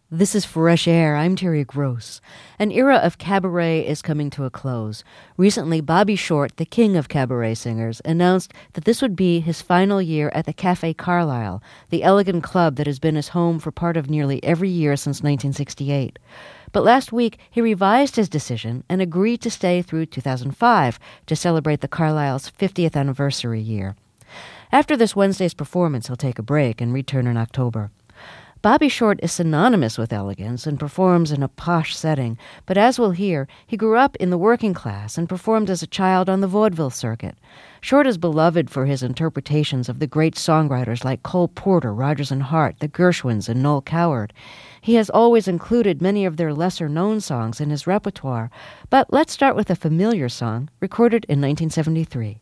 This is Fresh Air. I'm Terry Gross. An era of cabaret is coming to a close. Recently, Bobby Short, the king of cabaret singers, announced that this would be his final year at the Café Carlyle, the elegant club that has been his home for part of nearly every year since 1968. But last week, he revised his decision and agreed to stay through 2005 to celebrate the Carlyle's 50th anniversary year. After this Wednesday's performance, he'll take a break and return in October. Bobby Short is synonymous with elegance and performs in a posh setting, but as we'll hear, he grew up in the working class and performed as a child on the vaudeville circuit. Short is beloved for his interpretations of the great songwriters like Cole Porter, Rodgers and Hart, the Gershwins, and Noel Coward. He has always included many of their lesser-known songs in his repertoire, but let's start with a familiar song recorded in 1973.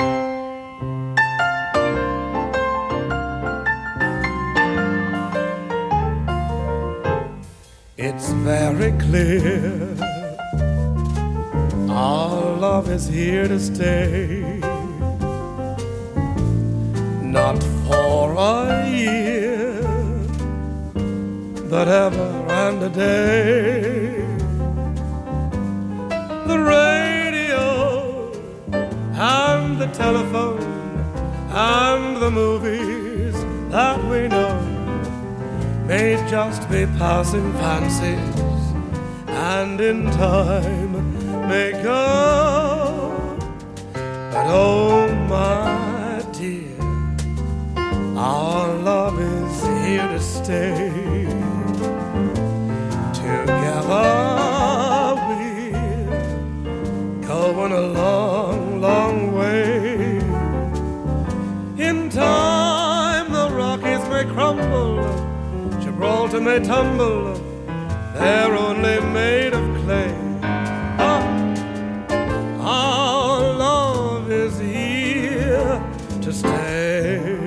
It's very clear our love is here to stay, not for a year, but ever and a day. The radio and the telephone and the movies that we know may just be passing fancies, and in time may go. But oh my dear, our love is here to stay. Together we're going a long, long way. In time the Rockies may crumble, Gibraltar may tumble, they're only made of clay. Our love is here to stay.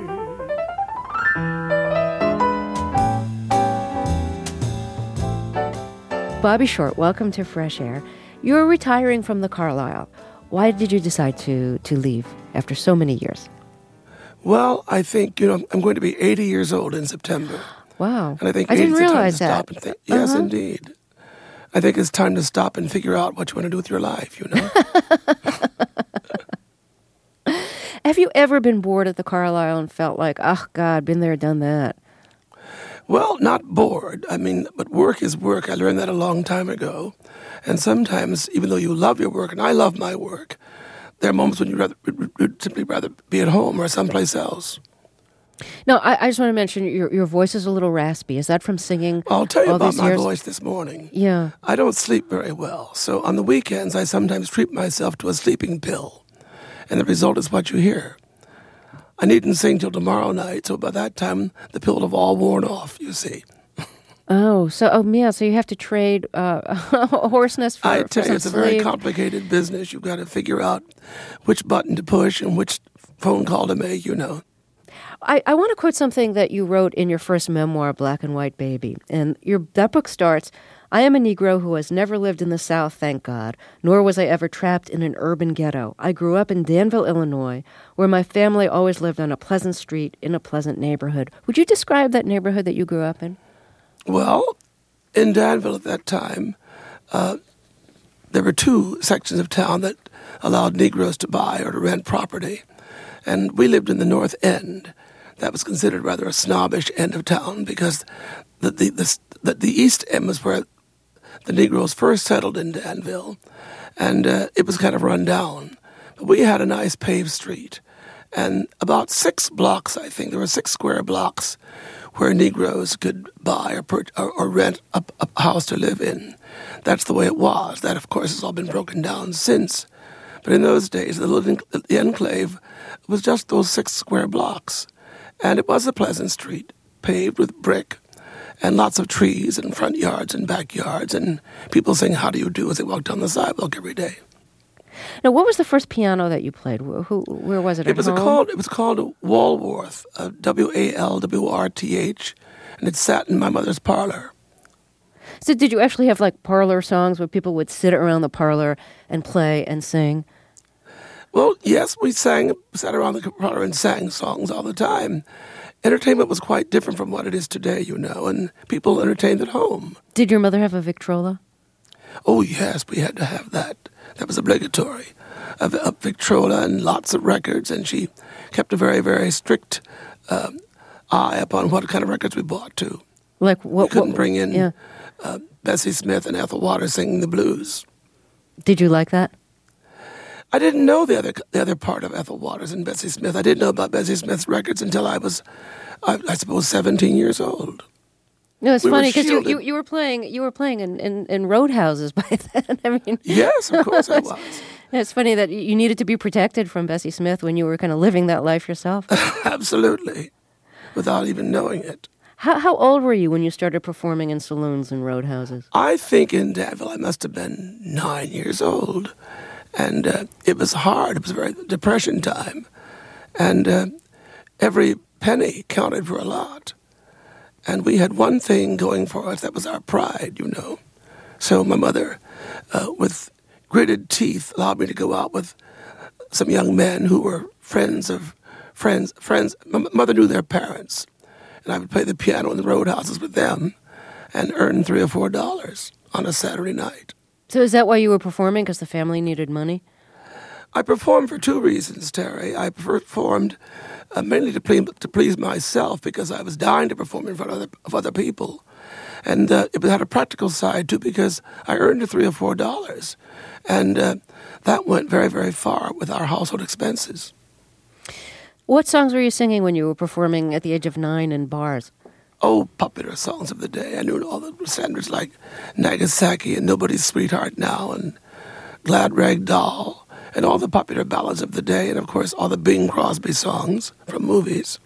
Bobby Short, welcome to Fresh Air. You're retiring from the Carlyle. Why did you decide to leave after so many years? Well, I think, I'm going to be 80 years old in September. Wow. And I think I didn't 80 is the time realize to stop that. and think. Yes, indeed. I think it's time to stop and figure out what you want to do with your life, Have you ever been bored at the Carlyle and felt like, oh, God, been there, done that? Well, not bored. But work is work. I learned that a long time ago. And sometimes, even though you love your work, and I love my work, there are moments when you'd simply rather be at home or someplace else. No, I just want to mention your voice is a little raspy. Is that from singing? I'll tell you all about these my years? voice this morning. Yeah. I don't sleep very well. So on the weekends, I sometimes treat myself to a sleeping pill. And the result is what you hear. I needn't sing till tomorrow night, so by that time, the pill will have all worn off, you see. So you have to trade hoarseness for I tell some you, it's a very sleep. complicated business. You've got to figure out which button to push and which phone call to make, I want to quote something that you wrote in your first memoir, Black and White Baby. And that book starts, I am a Negro who has never lived in the South, thank God, nor was I ever trapped in an urban ghetto. I grew up in Danville, Illinois, where my family always lived on a pleasant street in a pleasant neighborhood. Would you describe that neighborhood that you grew up in? Well, in Danville at that time, there were two sections of town that allowed Negroes to buy or to rent property. And we lived in the North End. That was considered rather a snobbish end of town because the East End was where the Negroes first settled in Danville, and it was kind of run down. But we had a nice paved street, and about 6 blocks, I think, there were 6 square blocks where Negroes could buy or rent a house to live in. That's the way it was. That, of course, has all been broken down since. But in those days, the enclave was just those 6 square blocks. And it was a pleasant street, paved with brick, and lots of trees and front yards and backyards, and people saying, how do you do, as they walk down the sidewalk every day. Now, what was the first piano that you played? Where was it? At home? It was called Walworth, Walwrth, and it sat in my mother's parlor. So did you actually have like parlor songs where people would sit around the parlor and play and sing? Well, yes, we sat around the parlor and sang songs all the time. entertainment was quite different from what it is today, and people entertained at home. Did your mother have a Victrola? Oh, yes, we had to have that. That was obligatory. A Victrola and lots of records, and she kept a very, very strict eye upon what kind of records we bought, too. Like what? We couldn't bring in Bessie Smith and Ethel Waters singing the blues. Did you like that? I didn't know the other part of Ethel Waters and Bessie Smith. I didn't know about Bessie Smith's records until I was, I suppose, 17 years old. No, it's funny because you were playing in roadhouses by then. I mean, yes, of course I was. It's funny that you needed to be protected from Bessie Smith when you were kind of living that life yourself. Absolutely, without even knowing it. How old were you when you started performing in saloons and roadhouses? I think in Danville I must have been 9 years old. And it was hard. It was a very depression time. And every penny counted for a lot. And we had one thing going for us, that was our pride, So my mother, with gritted teeth, allowed me to go out with some young men who were friends. My mother knew their parents. And I would play the piano in the roadhouses with them and earn $3 or $4 on a Saturday night. So is that why you were performing, because the family needed money? I performed for two reasons, Terry. I performed mainly to please myself, because I was dying to perform in front of other people. And it had a practical side, too, because I earned $3 or $4. And that went very, very far with our household expenses. What songs were you singing when you were performing at the age of 9 in bars? Oh, popular songs of the day. I knew all the standards like Nagasaki and Nobody's Sweetheart Now and Glad Rag Doll and all the popular ballads of the day, and, of course, all the Bing Crosby songs from movies.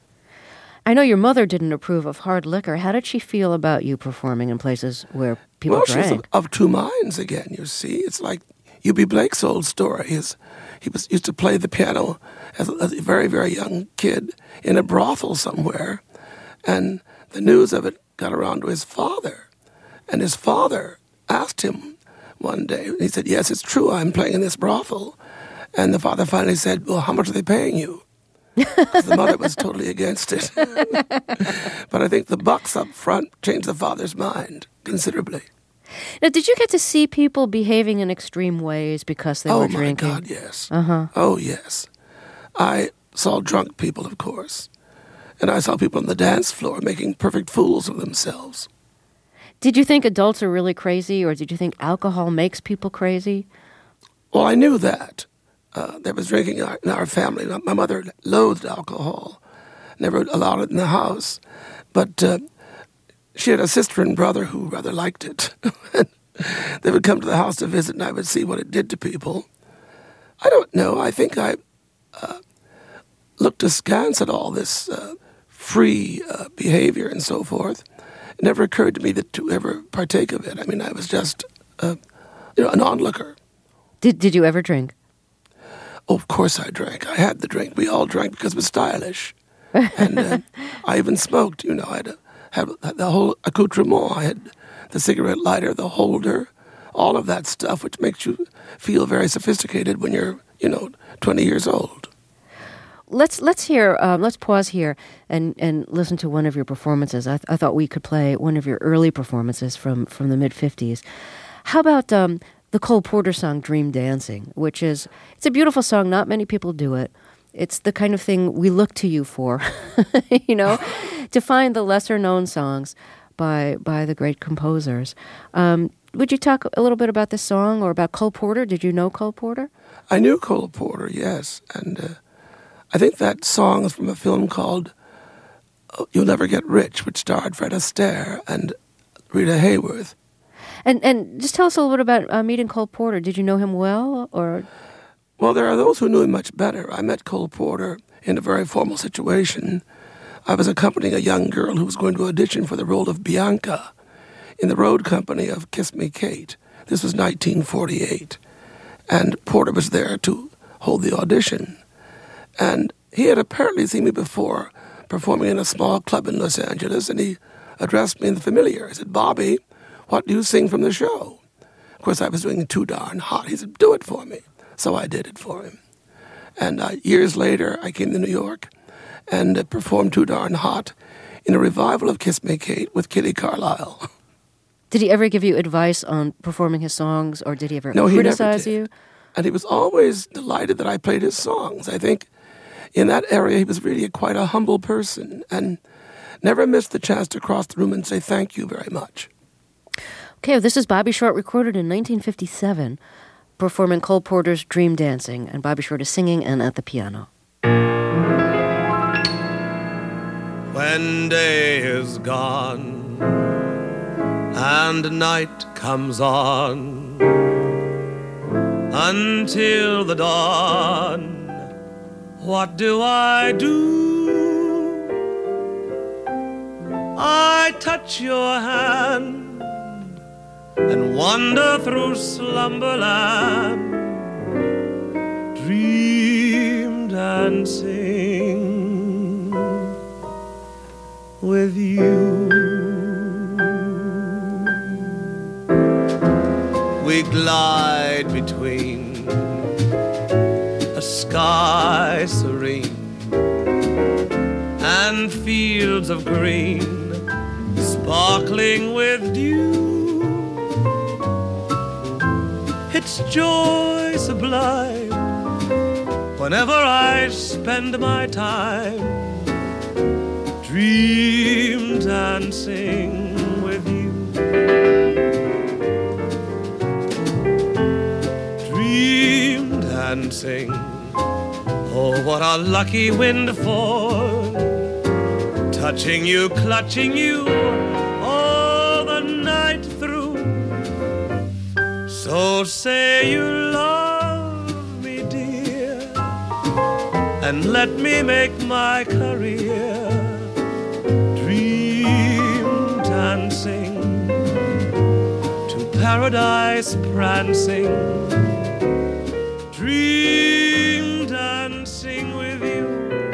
I know your mother didn't approve of hard liquor. How did she feel about you performing in places where people drank? She was of two minds again, you see. It's like U.B. Blake's old story. He used to play the piano as a very, very young kid in a brothel somewhere. And the news of it got around to his father. And his father asked him one day, and he said, yes, it's true, I'm playing in this brothel. And the father finally said, well, how much are they paying you? Because the mother was totally against it. But I think the bucks up front changed the father's mind considerably. Now, did you get to see people behaving in extreme ways because they were drinking? Oh, my God, yes. Uh-huh. Oh, yes. I saw drunk people, of course. And I saw people on the dance floor making perfect fools of themselves. Did you think adults are really crazy, or did you think alcohol makes people crazy? Well, I knew that. There was drinking in our family. My mother loathed alcohol, never allowed it in the house. But she had a sister and brother who rather liked it. They would come to the house to visit, and I would see what it did to people. I don't know. I think I looked askance at all this free behavior and so forth. It never occurred to me to ever partake of it. I mean, I was just an onlooker. Did you ever drink? Oh, of course I drank. I had the drink. We all drank because it was stylish. And I even smoked, I had the whole accoutrement. I had the cigarette lighter, the holder, all of that stuff, which makes you feel very sophisticated when you're, 20 years old. Let's pause here and listen to one of your performances. I thought we could play one of your early performances from the mid-'50s. How about the Cole Porter song Dream Dancing, it's a beautiful song. Not many people do it. It's the kind of thing we look to you for, to find the lesser-known songs by the great composers. Would you talk a little bit about this song or about Cole Porter? Did you know Cole Porter? I knew Cole Porter, yes. And I think that song is from a film called You'll Never Get Rich, which starred Fred Astaire and Rita Hayworth. And just tell us a little bit about meeting Cole Porter. Did you know him well, or? Well, there are those who knew him much better. I met Cole Porter in a very formal situation. I was accompanying a young girl who was going to audition for the role of Bianca in the road company of Kiss Me Kate. This was 1948. And Porter was there to hold the audition. And he had apparently seen me before performing in a small club in Los Angeles, and he addressed me in the familiar. He said, Bobby, what do you sing from the show? Of course, I was doing it too darn hot. He said, do it for me. So I did it for him. And years later, I came to New York, and performed Too Darn Hot in a revival of Kiss Me Kate with Kitty Carlisle. Did he ever give you advice on performing his songs, or did he ever No, criticize he never you? did. And he was always delighted that I played his songs. I think in that area he was really quite a humble person and never missed the chance to cross the room and say thank you very much. Okay, this is Bobby Short, recorded in 1957, performing Cole Porter's Dream Dancing, and Bobby Short is singing and at the piano. When day is gone and night comes on until the dawn, what do? I touch your hand and wander through slumberland, dream dancing with you. We glide between a sky serene and fields of green sparkling with dew. It's joy sublime whenever I spend my time dream dancing with you. Dream dancing, oh what a lucky windfall, touching you, clutching you all the night through. So say you love me, dear, and let me make my career dream dancing, to paradise prancing, dream dancing with you.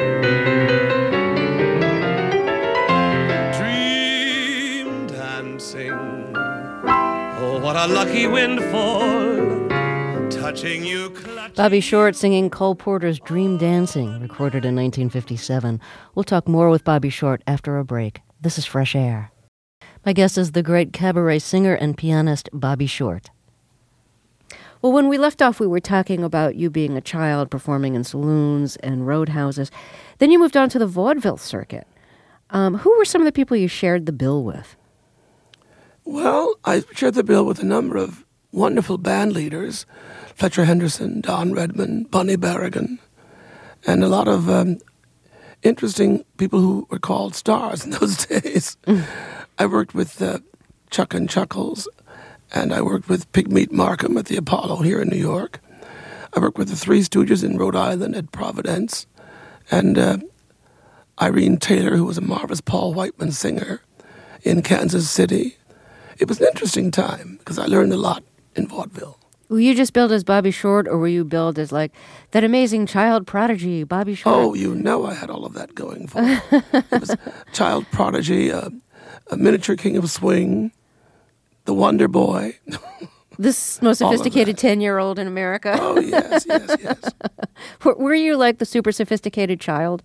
Dream dancing, oh what a lucky windfall, touching you, clutching. Bobby Short singing Cole Porter's Dream Dancing, recorded in 1957. We'll talk more with Bobby Short after a break. This is Fresh Air. My guest is the great cabaret singer and pianist Bobby Short. Well, when we left off, we were talking about you being a child performing in saloons and roadhouses. Then you moved on to the vaudeville circuit. Who were some of the people you shared the bill with? Well, I shared the bill with a number of wonderful band leaders, Fletcher Henderson, Don Redman, Bunny Berrigan, and a lot of interesting people who were called stars in those days. I worked with Chuck and Chuckles, and I worked with Pigmeat Markham at the Apollo here in New York. I worked with the Three Stooges in Rhode Island at Providence, and Irene Taylor, who was a marvelous Paul Whiteman singer in Kansas City. It was an interesting time because I learned a lot in vaudeville. Were you just billed as Bobby Short, or were you billed as like that amazing child prodigy, Bobby Short? Oh, you know I had all of that going for me. It was child prodigy, a miniature king of swing, the Wonder Boy. This most sophisticated 10-year-old in America. Oh, yes, yes, yes. Were you like the super sophisticated child?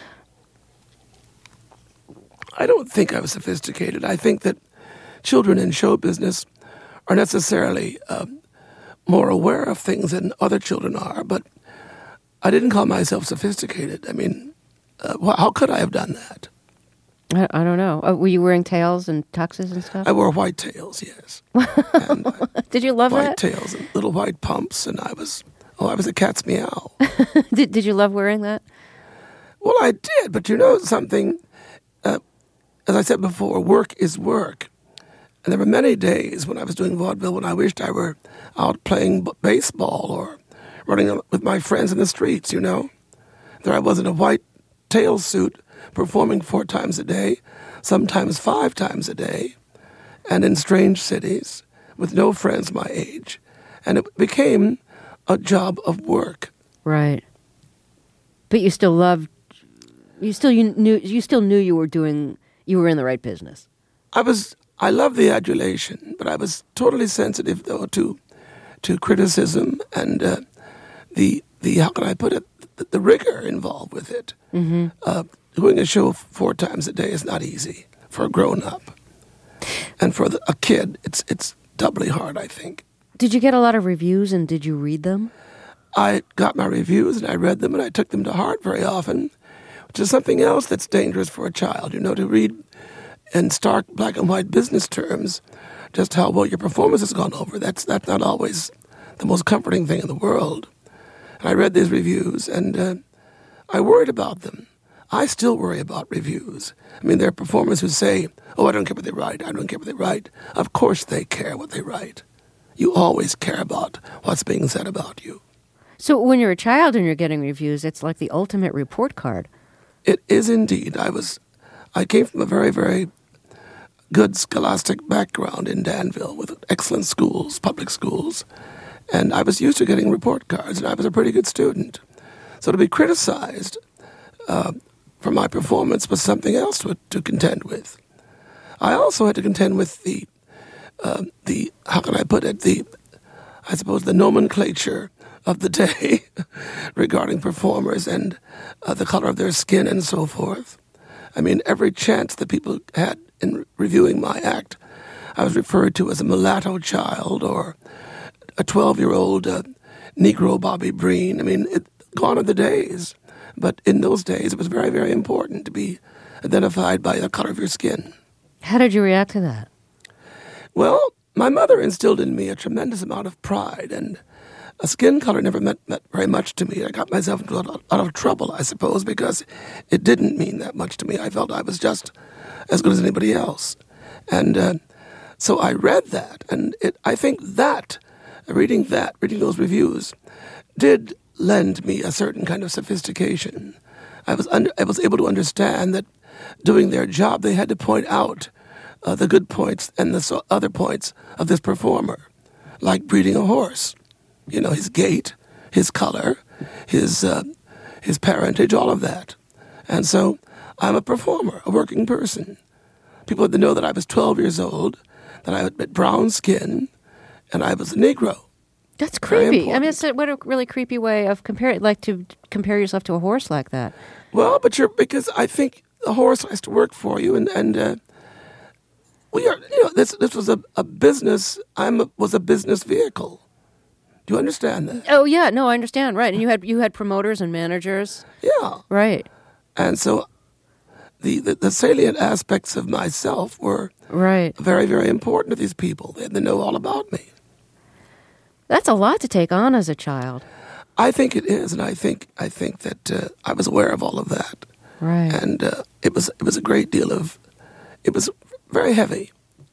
I don't think I was sophisticated. I think that children in show business are necessarily more aware of things than other children are, but I didn't call myself sophisticated. I mean, how could I have done that? I don't know. Were you wearing tails and tuxes and stuff? I wore white tails, yes. And, Did you love white that? tails and little white pumps, and I was a cat's meow. Did you love wearing that? Well, I did, but you know something? As I said before, work is work. And there were many days when I was doing vaudeville when I wished I were out playing baseball or running with my friends in the streets, you know. There I was in a white tail suit performing 4 times a day, sometimes 5 times a day, and in strange cities with no friends my age. And it became a job of work. Right. But you still loved, you still knew you were in the right business. I loved the adulation, but I was totally sensitive, though, to criticism and the how can I put it, the rigor involved with it. Mm-hmm. doing a show 4 times a day is not easy for a grown-up. And for a kid, it's doubly hard, I think. Did you get a lot of reviews, and did you read them? I got my reviews, and I read them, and I took them to heart very often, which is something else that's dangerous for a child, to read in stark black and white business terms just how well your performance has gone over. That's not always the most comforting thing in the world. And I read these reviews, and I worried about them. I still worry about reviews. I mean, there are performers who say, "Oh, I don't care what they write. I don't care what they write." Of course they care what they write. You always care about what's being said about you. So when you're a child and you're getting reviews, it's like the ultimate report card. It is indeed. I came from a very, very good scholastic background in Danville with excellent schools, public schools. And I was used to getting report cards, and I was a pretty good student. So to be criticized for my performance was something else to contend with. I also had to contend with the how can I put it, I suppose the nomenclature of the day regarding performers and the color of their skin and so forth. I mean, every chance that people had in reviewing my act, I was referred to as a mulatto child or a 12-year-old Negro Bobby Breen. I mean, gone are the days. But in those days, it was very, very important to be identified by the color of your skin. How did you react to that? Well, my mother instilled in me a tremendous amount of pride, and a skin color never meant very much to me. I got myself into a lot of trouble, I suppose, because it didn't mean that much to me. I felt I was just as good as anybody else. And so I read that, and I think that, reading those reviews, did lend me a certain kind of sophistication. I was able to understand that doing their job, they had to point out the good points and the other points of this performer, like breeding a horse. His gait, his color, his parentage, all of that. And so I'm a performer, a working person. People had to know that I was 12 years old, that I had brown skin, and I was a Negro. That's creepy. I mean, what a really creepy way of to compare yourself to a horse like that. Well, because I think the horse has to work for you, and we are. This was a business. Was a business vehicle. Do you understand that? Oh yeah, no, I understand. Right, and you had promoters and managers. Yeah. Right. And so the salient aspects of myself were right very, very important to these people. They had to know all about me. That's a lot to take on as a child. I think it is, and I think that I was aware of all of that. Right. And it was a great deal of. It was very heavy.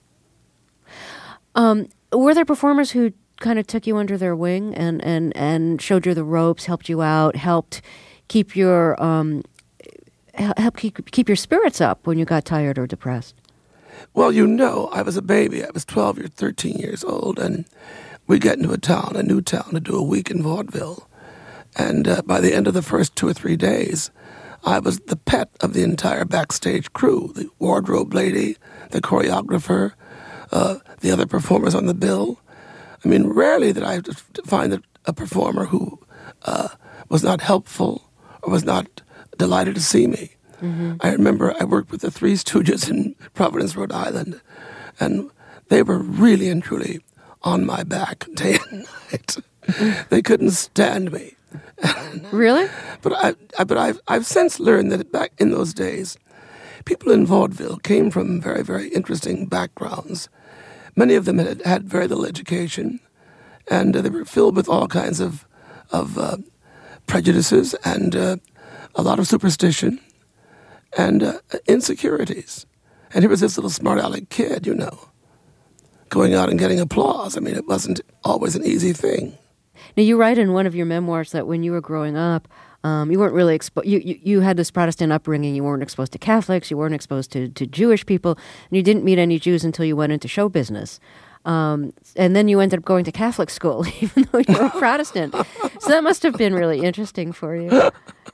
Were there performers who kind of took you under their wing and showed you the ropes, helped you out, helped keep your keep your spirits up when you got tired or depressed? Well, I was a baby. I was 12 or 13 years old, and we'd get into a new town, to do a week in vaudeville. And by the end of the first 2 or 3 days, I was the pet of the entire backstage crew, the wardrobe lady, the choreographer, the other performers on the bill. I mean, rarely did I find a performer who was not helpful or was not delighted to see me. Mm-hmm. I remember I worked with the Three Stooges in Providence, Rhode Island, and they were really and truly on my back day and night. They couldn't stand me. Really? But I've since learned that back in those days, people in vaudeville came from very, very interesting backgrounds. Many of them had very little education, and they were filled with all kinds of prejudices and a lot of superstition and insecurities. And here was this little smart-aleck kid, going out and getting applause. I mean, it wasn't always an easy thing. Now, you write in one of your memoirs that when you were growing up, you weren't really exposed. You had this Protestant upbringing. You weren't exposed to Catholics. You weren't exposed to Jewish people. And you didn't meet any Jews until you went into show business. And then you ended up going to Catholic school, even though you were a Protestant. So that must have been really interesting for you.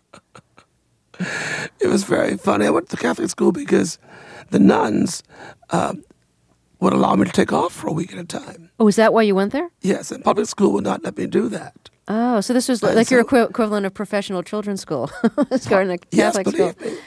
It was very funny. I went to Catholic school because the nuns would allow me to take off for a week at a time. Oh, is that why you went there? Yes, and public school would not let me do that. Oh, so this was like your equivalent of professional children's school. Going to Catholic school. Me.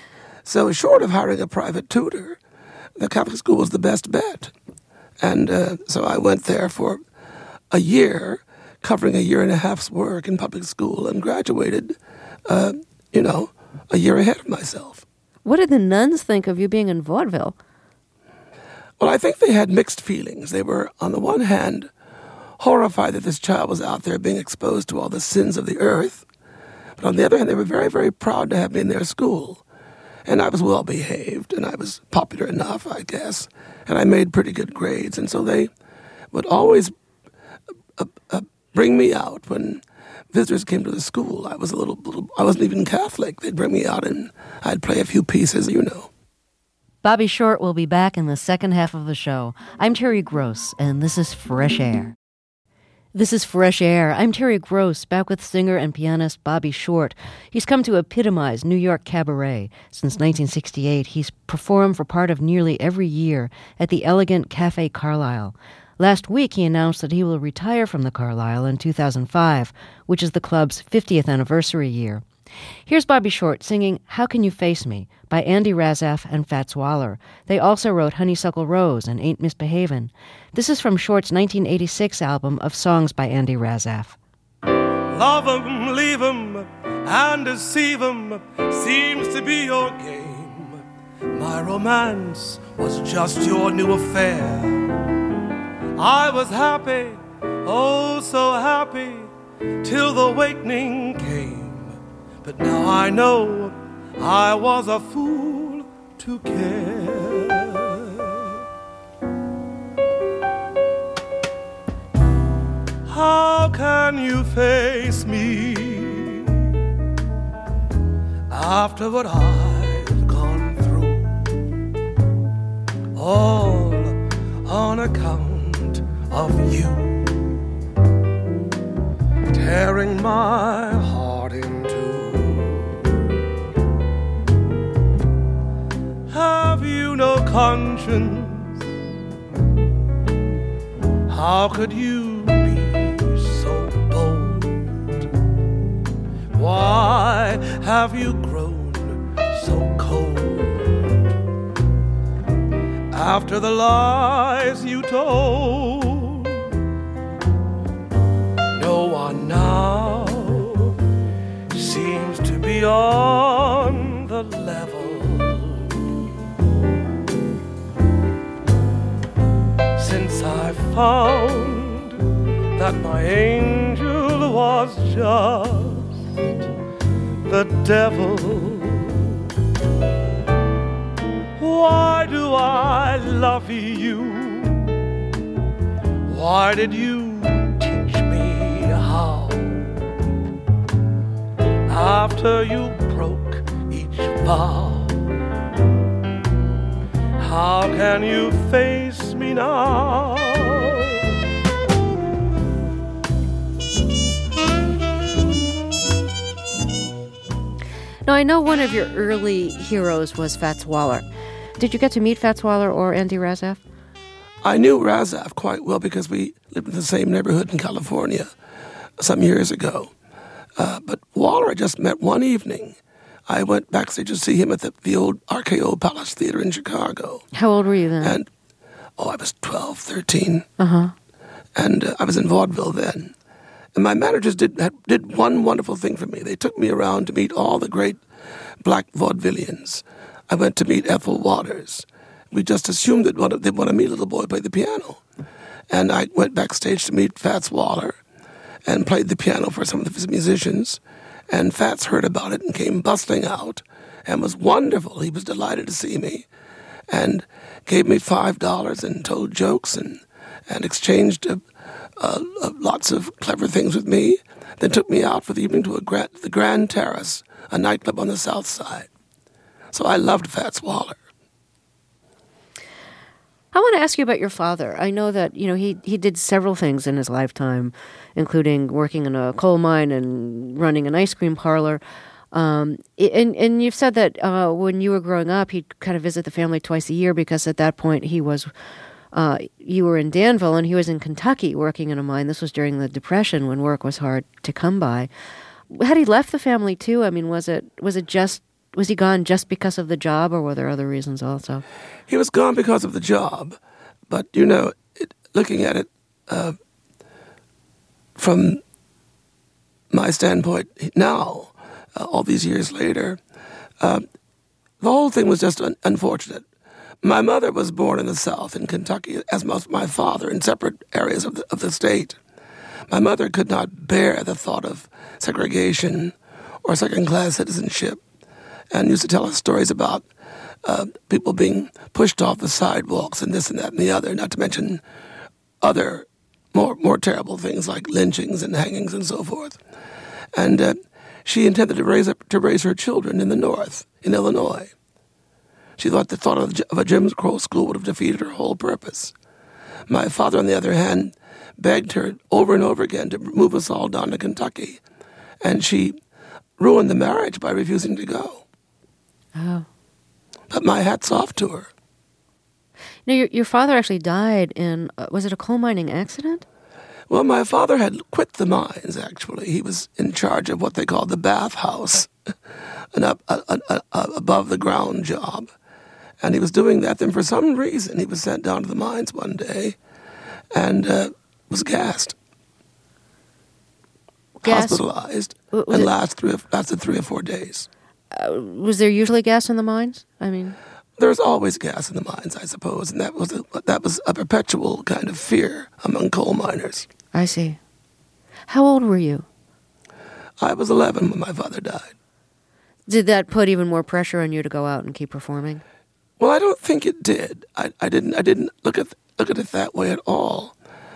So short of hiring a private tutor, the Catholic school was the best bet. And so I went there for a year, covering a year and a half's work in public school, and graduated, a year ahead of myself. What did the nuns think of you being in vaudeville? Well, I think they had mixed feelings. They were, on the one hand, horrified that this child was out there being exposed to all the sins of the earth. But on the other hand, they were very, very proud to have me in their school. And I was well behaved, and I was popular enough, I guess. And I made pretty good grades. And so they would always bring me out when visitors came to the school. I was I wasn't even Catholic. They'd bring me out and I'd play a few pieces, Bobby Short will be back in the second half of the show. I'm Terry Gross, and this is Fresh Air. This is Fresh Air. I'm Terry Gross, back with singer and pianist Bobby Short. He's come to epitomize New York cabaret. Since 1968, he's performed for part of nearly every year at the elegant Café Carlyle. Last week, he announced that he will retire from the Carlyle in 2005, which is the club's 50th anniversary year. Here's Bobby Short singing How Can You Face Me by Andy Razaf and Fats Waller. They also wrote Honeysuckle Rose and Ain't Misbehavin'. This is from Short's 1986 album of songs by Andy Razaf. Love 'em, leave 'em, and deceive 'em seems to be your game. My romance was just your new affair. I was happy, oh so happy, till the awakening came. But now I know I was a fool to care. How can you face me after what I've gone through? All on account of you, tearing my heart in two. Have you no conscience? How could you be so bold? Why have you grown so cold? After the lies you told, no one now seems to be on the level. Since I found that my angel was just the devil, why do I love you? Why did you teach me how? After you broke each vow, how can you face me now? Now, I know one of your early heroes was Fats Waller. Did you get to meet Fats Waller or Andy Razaf? I knew Razaf quite well because we lived in the same neighborhood in California some years ago. But Waller I just met one evening. I went backstage to see him at the old RKO Palace Theater in Chicago. How old were you then? And I was 12, 13. Uh-huh. And I was in vaudeville then. And my managers did one wonderful thing for me. They took me around to meet all the great black vaudevillians. I went to meet Ethel Waters. We just assumed that they'd want to meet a little boy play the piano. And I went backstage to meet Fats Waller and played the piano for some of his musicians. And Fats heard about it and came bustling out and was wonderful. He was delighted to see me and gave me $5 and told jokes and exchanged lots of clever things with me. Then took me out for the evening to the Grand Terrace, a nightclub on the South Side. So I loved Fats Waller. I want to ask you about your father. I know that, he did several things in his lifetime, including working in a coal mine and running an ice cream parlor. And you've said that when you were growing up, he'd kind of visit the family twice a year because at that point you were in Danville and he was in Kentucky working in a mine. This was during the Depression when work was hard to come by. Had he left the family too? I mean, was it just Was he gone just because of the job, or were there other reasons also? He was gone because of the job. But, looking at it from my standpoint now, all these years later, the whole thing was just unfortunate. My mother was born in the South, in Kentucky, as was my father, in separate areas of the state. My mother could not bear the thought of segregation or second-class citizenship, and used to tell us stories about people being pushed off the sidewalks and this and that and the other, not to mention other more terrible things like lynchings and hangings and so forth. And she intended to raise her children in the North, in Illinois. She thought the thought of a Jim Crow school would have defeated her whole purpose. My father, on the other hand, begged her over and over again to move us all down to Kentucky, and she ruined the marriage by refusing to go. Oh. But my hat's off to her. Now, your father actually died in, was it a coal mining accident? Well, my father had quit the mines, actually. He was in charge of what they called the bathhouse, an above-the-ground job. And he was doing that. Then for some reason, he was sent down to the mines one day and was gassed. Hospitalized, and lasted 3 or 4 days. Was there usually gas in the mines? I mean, there's always gas in the mines, I suppose, and that was a perpetual kind of fear among coal miners. I see. How old were you? I was 11 when my father died. Did that put even more pressure on you to go out and keep performing? Well, I don't think it did. I didn't look at it that way at all.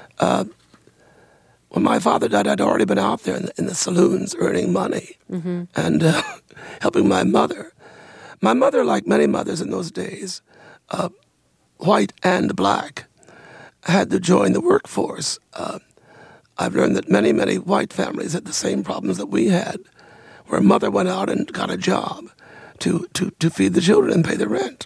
When my father died, I'd already been out there in the saloons earning money and helping my mother. My mother, like many mothers in those days, white and black, had to join the workforce. I've learned that many, many white families had the same problems that we had, where a mother went out and got a job to feed the children and pay the rent.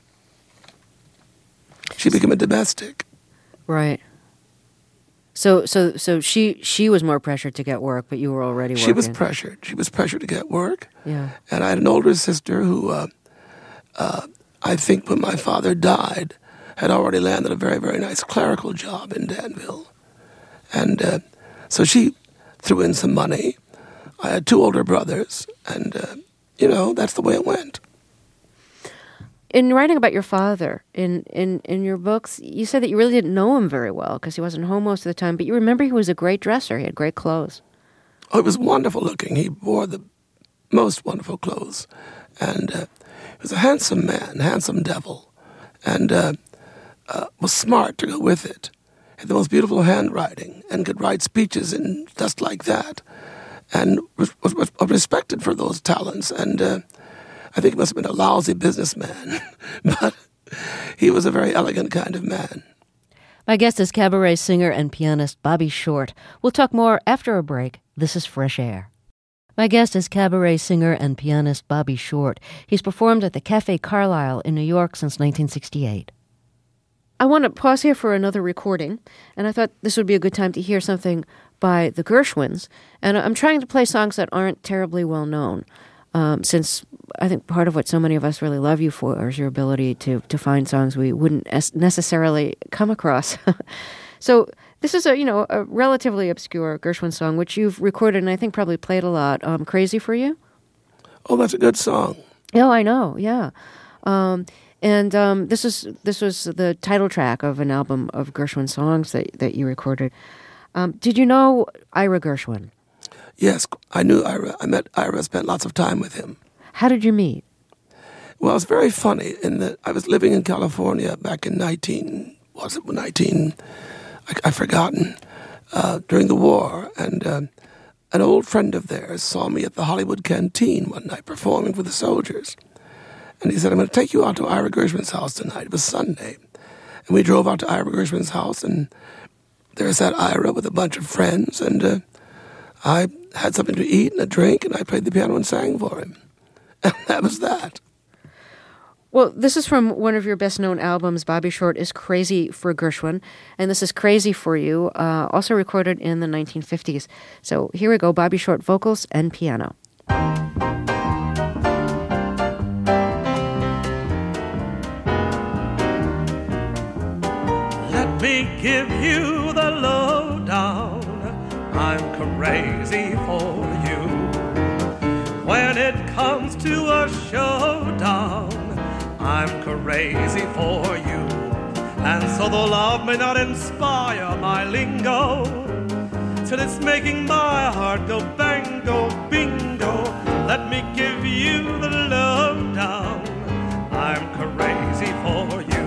She became a domestic. Right. So she was more pressured to get work, but you were already working. She was pressured. She was pressured to get work. Yeah. And I had an older sister who, I think when my father died, had already landed a very, very nice clerical job in Danville. And so she threw in some money. I had 2 older brothers, and, that's the way it went. In writing about your father, in your books, you said that you really didn't know him very well because he wasn't home most of the time, but you remember he was a great dresser. He had great clothes. Oh, he was wonderful looking. He wore the most wonderful clothes. And he was a handsome man, handsome devil, and was smart to go with it. Had the most beautiful handwriting and could write speeches and just like that, and was respected for those talents. And I think he must have been a lousy businessman, but he was a very elegant kind of man. My guest is cabaret singer and pianist Bobby Short. We'll talk more after a break. This is Fresh Air. My guest is cabaret singer and pianist Bobby Short. He's performed at the Café Carlyle in New York since 1968. I want to pause here for another recording, and I thought this would be a good time to hear something by the Gershwins. And I'm trying to play songs that aren't terribly well known, since I think part of what so many of us really love you for is your ability to find songs we wouldn't necessarily come across. So this is a relatively obscure Gershwin song, which you've recorded and I think probably played a lot. Crazy for You? Oh, that's a good song. Oh, I know, yeah. This was the title track of an album of Gershwin songs that you recorded. Did you know Ira Gershwin? Yes, I knew Ira. I met Ira, spent lots of time with him. How did you meet? Well, it's very funny in that I was living in California back in I've forgotten, during the war, and an old friend of theirs saw me at the Hollywood Canteen one night performing for the soldiers. And he said, I'm going to take you out to Ira Gershwin's house tonight. It was Sunday. And we drove out to Ira Gershwin's house, and there sat Ira with a bunch of friends, and I had something to eat and a drink, and I played the piano and sang for him. And that was that. Well, this is from one of your best-known albums, Bobby Short is Crazy for Gershwin, and this is Crazy for You, also recorded in the 1950s. So here we go, Bobby Short vocals and piano. me give you the lowdown. I'm crazy for you. When it comes to a showdown, I'm crazy for you. And so though love may not inspire my lingo, till it's making my heart go bango, bingo, let me give you the lowdown. I'm crazy for you.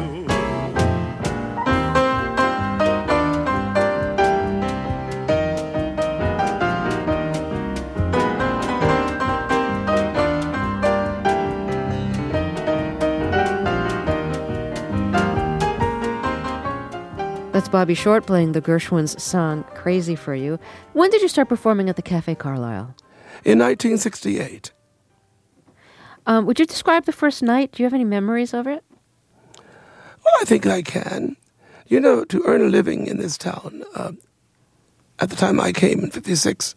That's Bobby Short playing the Gershwins' song Crazy for You. When did you start performing at the Cafe Carlyle? In 1968. Would you describe the first night? Do you have any memories of it? Well, I think I can. You know, to earn a living in this town, at the time I came in 56,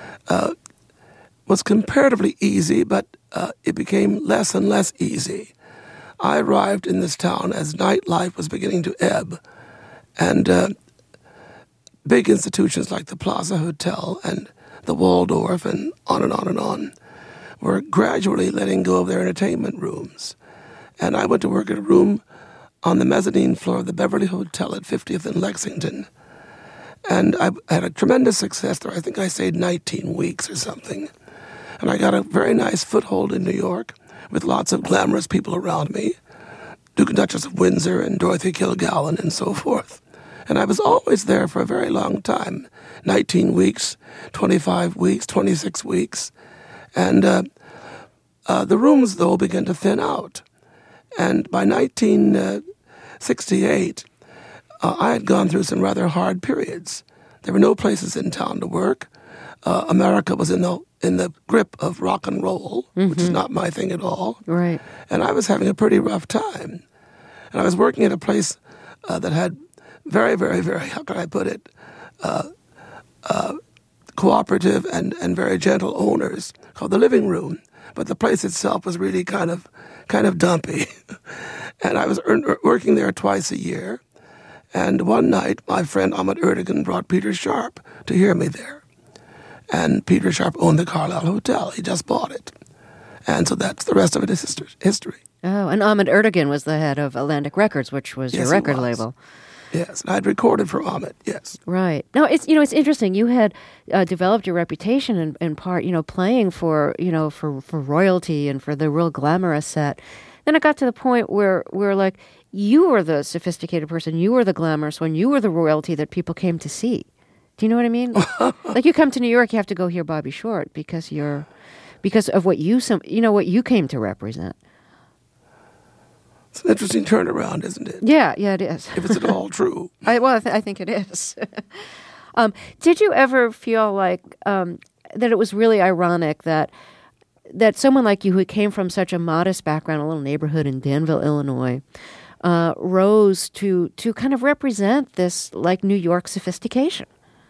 was comparatively easy, but it became less and less easy. I arrived in this town as nightlife was beginning to ebb, and big institutions like the Plaza Hotel and the Waldorf and on and on and on were gradually letting go of their entertainment rooms. And I went to work at a room on the mezzanine floor of the Beverly Hotel at 50th and Lexington. And I had a tremendous success there. I think I stayed 19 weeks or something. And I got a very nice foothold in New York with lots of glamorous people around me, Duke and Duchess of Windsor and Dorothy Kilgallen and so forth. And I was always there for a very long time, 19 weeks, 25 weeks, 26 weeks. And the rooms, though, began to thin out. And by 1968, I had gone through some rather hard periods. There were no places in town to work. America was in the grip of rock and roll, which is not my thing at all. Right. And I was having a pretty rough time. And I was working at a place that had very, very, very, how can I put it, cooperative and very gentle owners called the Living Room. But the place itself was really kind of dumpy. And I was working there twice a year. And one night, my friend Ahmet Ertegun brought Peter Sharp to hear me there. And Peter Sharp owned the Carlyle Hotel. He just bought it. And so that's the rest of it is history. Oh, and Ahmet Ertegun was the head of Atlantic Records, which was your record label. Yes, and I'd recorded for Ahmet, yes. Right. Now, it's interesting. You had developed your reputation in part, playing for royalty and for the real glamorous set. Then it got to the point where like, you were the sophisticated person, you were the glamorous one, you were the royalty that people came to see. Do you know what I mean? Like, you come to New York, you have to go hear Bobby Short because of what you came to represent. It's an interesting turnaround, isn't it? Yeah, it is. If it's at all true. I think it is. Did you ever feel like that it was really ironic that someone like you who came from such a modest background, a little neighborhood in Danville, Illinois, rose to kind of represent this like New York sophistication?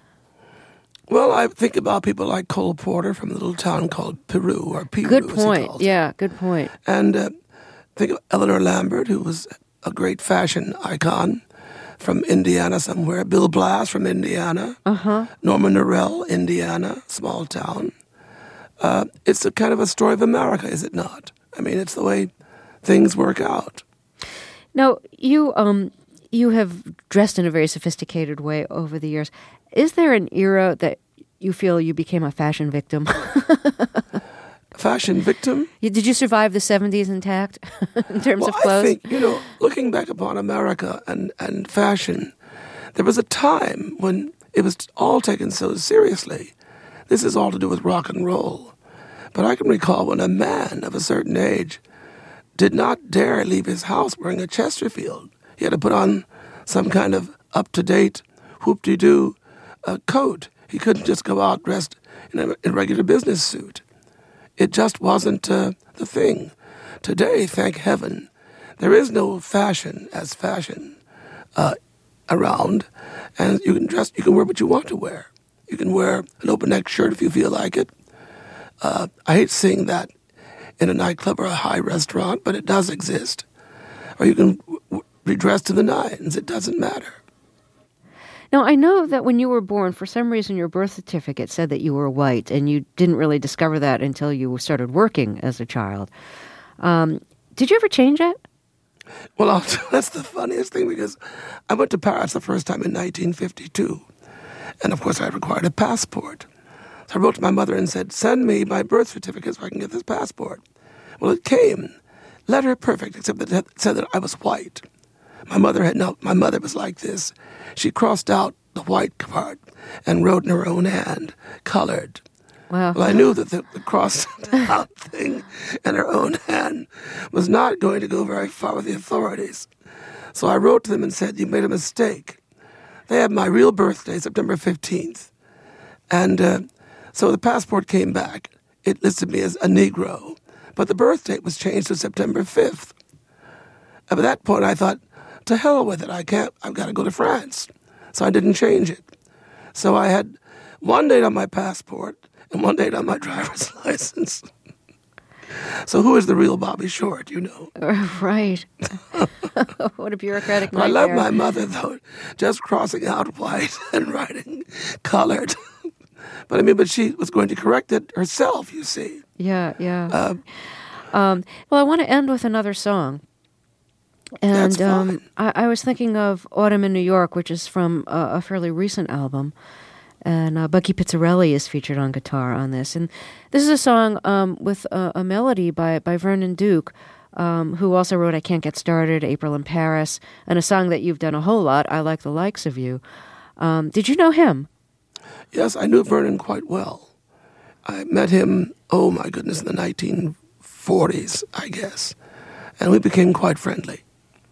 Well, I think about people like Cole Porter from a little town called Peru, or Peru, good point. Yeah, good point. And think of Eleanor Lambert, who was a great fashion icon from Indiana somewhere. Bill Blass from Indiana. Norman Norell, Indiana, small town. It's a kind of a story of America, is it not? I mean, it's the way things work out. Now, you have dressed in a very sophisticated way over the years. Is there an era that you feel you became a fashion victim? Fashion victim? Did you survive the 70s intact in terms of clothes? I think, looking back upon America and fashion, there was a time when it was all taken so seriously. This is all to do with rock and roll. But I can recall when a man of a certain age did not dare leave his house wearing a Chesterfield. He had to put on some kind of up-to-date, whoop-de-doo coat. He couldn't just go out dressed in a regular business suit. It just wasn't the thing. Today, thank heaven, there is no fashion as fashion around, and you can wear what you want to wear. You can wear an open-neck shirt if you feel like it. I hate seeing that in a nightclub or a high restaurant, but it does exist. Or you can be dressed to the nines. It doesn't matter. Now, I know that when you were born, for some reason, your birth certificate said that you were white, and you didn't really discover that until you started working as a child. Did you ever change it? Well, that's the funniest thing, because I went to Paris the first time in 1952. And, of course, I required a passport. So I wrote to my mother and said, send me my birth certificate so I can get this passport. Well, it came, letter perfect, except that it said that I was white. My mother was like this. She crossed out the white part and wrote in her own hand, colored. Wow. Well, I knew that the crossed out thing in her own hand was not going to go very far with the authorities. So I wrote to them and said, you made a mistake. They had my real birthday, September 15th. And so the passport came back. It listed me as a Negro. But the birth date was changed to September 5th. And at that point, I thought, to hell with it. I've got to go to France. So I didn't change it. So I had one date on my passport and one date on my driver's license. So who is the real Bobby Short, you know? Right. What a bureaucratic nightmare. I love my mother, though, just crossing out white and writing colored. But she was going to correct it herself, you see. Yeah. Well, I want to end with another song. And that's fine. I was thinking of Autumn in New York, which is from a fairly recent album. And Bucky Pizzarelli is featured on guitar on this. And this is a song with a melody by Vernon Duke, who also wrote I Can't Get Started, April in Paris, and a song that you've done a whole lot, I Like the Likes of You. Did you know him? Yes, I knew Vernon quite well. I met him, oh my goodness, in the 1940s, I guess. And we became quite friendly.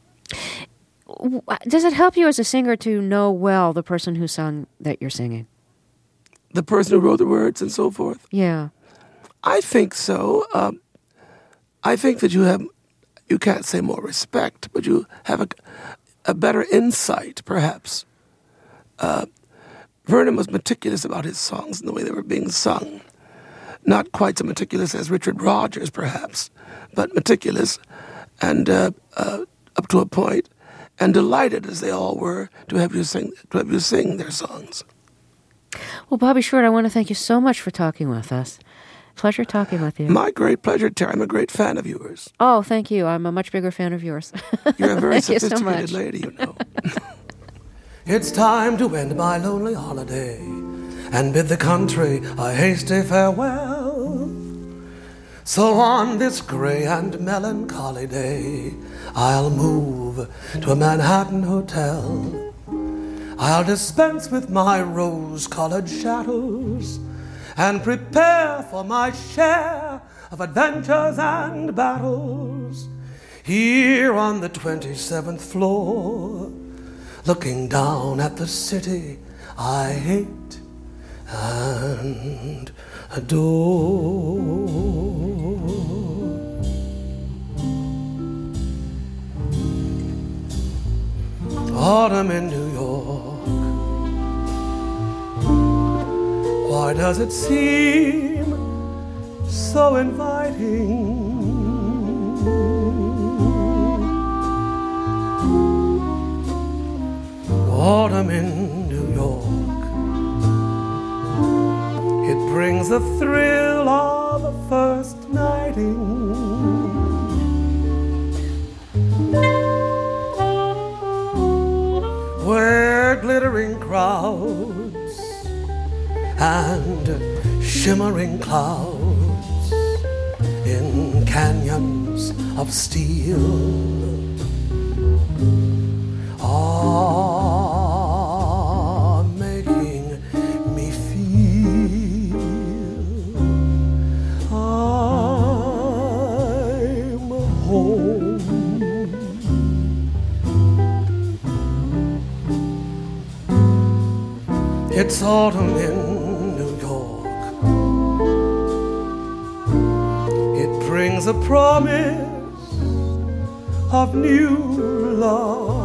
Does it help you as a singer to know well the person who sung that you're singing? The person who wrote the words and so forth? Yeah. I think so. I think that you can't say more respect, but you have a better insight, perhaps. Vernon was meticulous about his songs and the way they were being sung. Not quite so meticulous as Richard Rodgers, perhaps, but meticulous and up to a point, and delighted as they all were to have you sing their songs. Well, Bobby Short, I want to thank you so much for talking with us. Pleasure talking with you. My great pleasure, Terry. I'm a great fan of yours. Oh, thank you. I'm a much bigger fan of yours. You're a very Thank sophisticated lady, you know. It's time to end my lonely holiday and bid the country a hasty farewell. So on this gray and melancholy day, I'll move to a Manhattan hotel. I'll dispense with my rose-colored shadows and prepare for my share of adventures and battles. Here on the 27th floor, looking down at the city I hate and adore. Autumn in New York, why does it seem so inviting? Autumn in New York, it brings the thrill of a first nighting. Where glittering crowds and shimmering clouds in canyons of steel are making me feel I'm home. It's autumn in New York. It brings a promise of new love.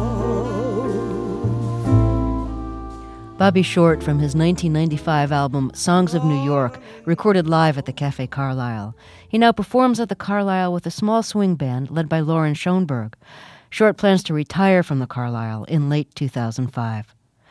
Bobby Short from his 1995 album Songs of New York, recorded live at the Café Carlyle. He now performs at the Carlyle with a small swing band led by Lauren Schoenberg. Short plans to retire from the Carlyle in late 2005.